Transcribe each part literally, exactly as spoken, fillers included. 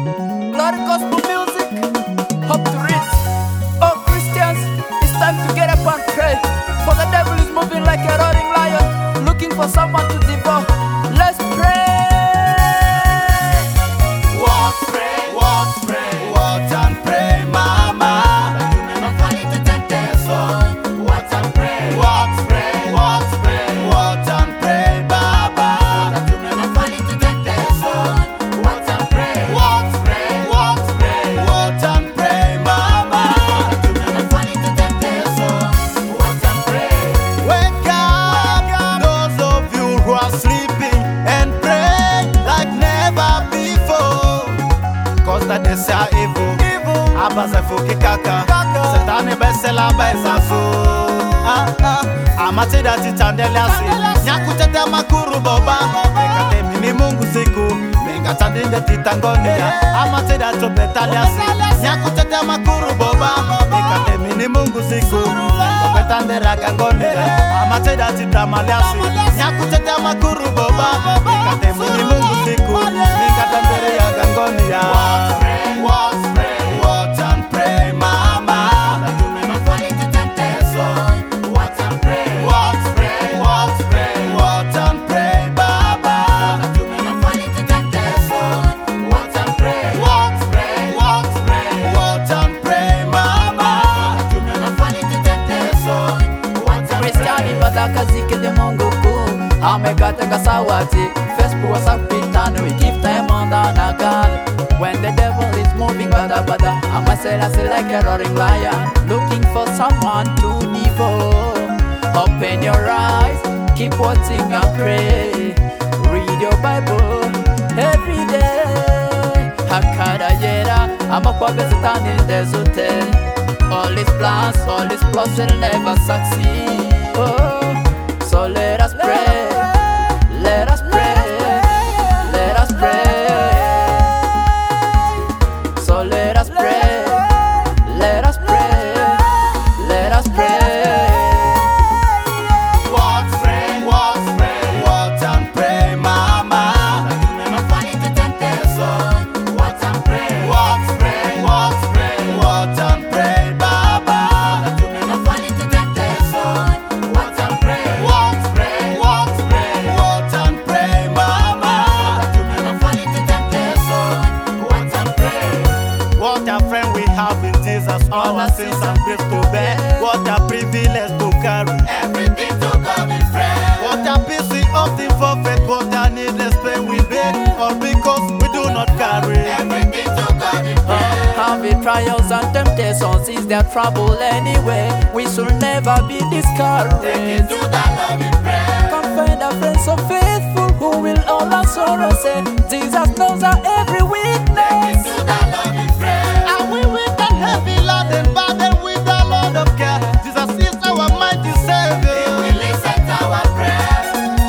Glory gospel music, hope to reach. Oh Christians, it's time to get up and pray. For the devil is moving like a roaring lion, looking for someone to devour. Let's pray. Walk, pray, walk, pray, watch and pray, mama. That you may not fall into temptation. Watch and pray, walk, pray, walk, pray, watch and pray, baba. That you may not fall into temptation. Watch and pray, walk, pray, walk, pray, watch and pray, mama. That you may not fall into temptation. Watch and pray. Wake up, those of you who are sleeping, and pray like never before. Cause that they say evil, evil. Abaza fuki kaka, Satani besela besa so. Ah ah, amate da titandela si. Nyakutete makuru boba, mekate mini mungu siku. Mekatande de titangonia, amate da tobetalia si. Nyakutete makuru boba, mekate mini mungu siku. Tobetande ragangonia, amate da titamalia si. Nyakutete makuru boba, mekate mini mungu siku. Mekatande ragangonia. Watch, pray, watch and pray, mama. That you may not fall into temptation. Watch and pray, watch, pray, watch, pray, watch and pray, baba. That you may not fall into temptation. Watch and pray, watch, pray, watch, pray, watch and pray, mama. That you may not fall into temptation. Watch and Kristiani badaka zike de Mungu kuu amekata kasawati Facebook WhatsApp pitano we give time on the God. When the devil is moving bada bada, I'ma say I say like a roaring lion, looking for someone to devour. Open your eyes, keep watching and pray. Read your Bible every day. Hakada yera, I'ma kwabe satan in the zote. All his plans, all his plots will never succeed. Oh, so let us pray, let us pray, let us pray. So let us pray, let us pray, let us pray. watch, pray, watch, pray, watch and pray, mama. That you may not fall into temptation. Watch and pray, watch, pray, watch, pray, watch and pray, baba. That you may not fall into temptation. Watch and pray, watch, pray, watch, pray, watch and pray, mama. That you may not fall into temptation. Watch and pray. What a friend we have in Jesus, all our sins and grief to bear. What a privilege to carry everything to God in prayer. What a peace we often forfeit, what a needless pain we bear, all because we do not carry everything to God in prayer. Having trials and temptations is their trouble anyway. We should never be discouraged. Take it to the Lord in prayer. Come find a friend so faithful who will all our sorrows say Jesus knows our every Take it weakness. to the Lord in prayer. And we with that heavy laden burden with the Lord of care. Jesus is our mighty Savior. He will listen to our prayer.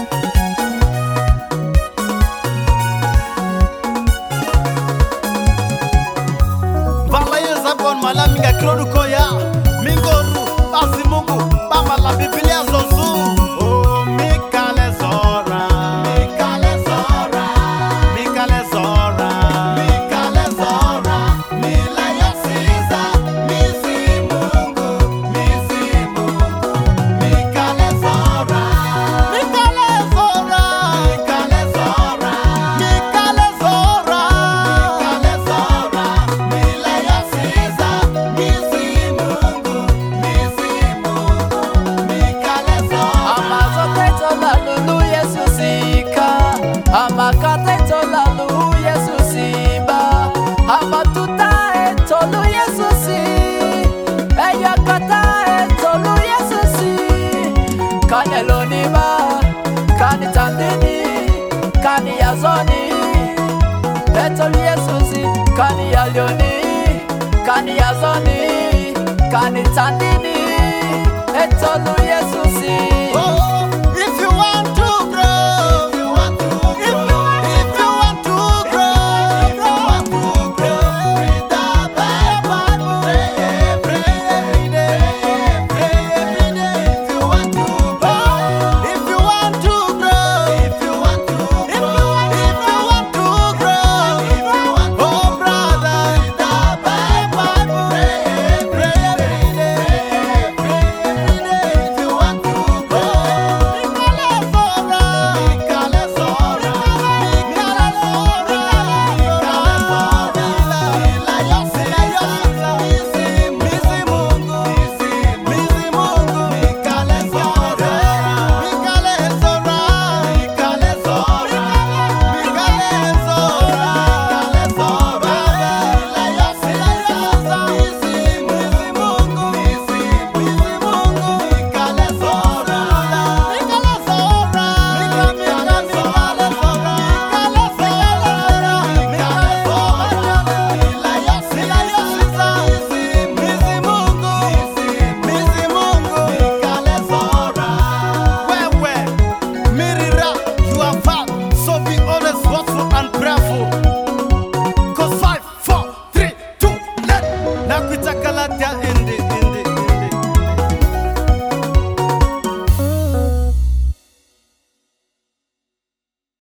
Valayeza bon malaminga krodu koya mingoru basi Mungu baba la Biblia zozu. Oh mikale zora, mikale zora, mikale zora, mikale zora. Mila yasiza, misi Mungu, misi Mungu. Mikale zora, mikale zora, mikale zora, mikale zora, mikale zora. Mila yasiza, misi Mungu, misi Mungu. Mikale zora. Amazoteto lalu Yesu sika, amakate lalu Yesu siba, amatuta etolu Yesu si, eyakata etolu Yesu si. Kaneloni ba, kani tandini, kani yazoni, etolu Yesu si, kani yalioni, kani yazoni, kani tandini, etolu Yesu si. Oh, if you want to grow, if you want to grow, if you want to grow, if you want to grow, read the Bible, pray, pray every day, pray every day. If you want to grow, if you want to grow, if you want to grow, if you want to grow, if you want to grow, oh, nakuita kalatia in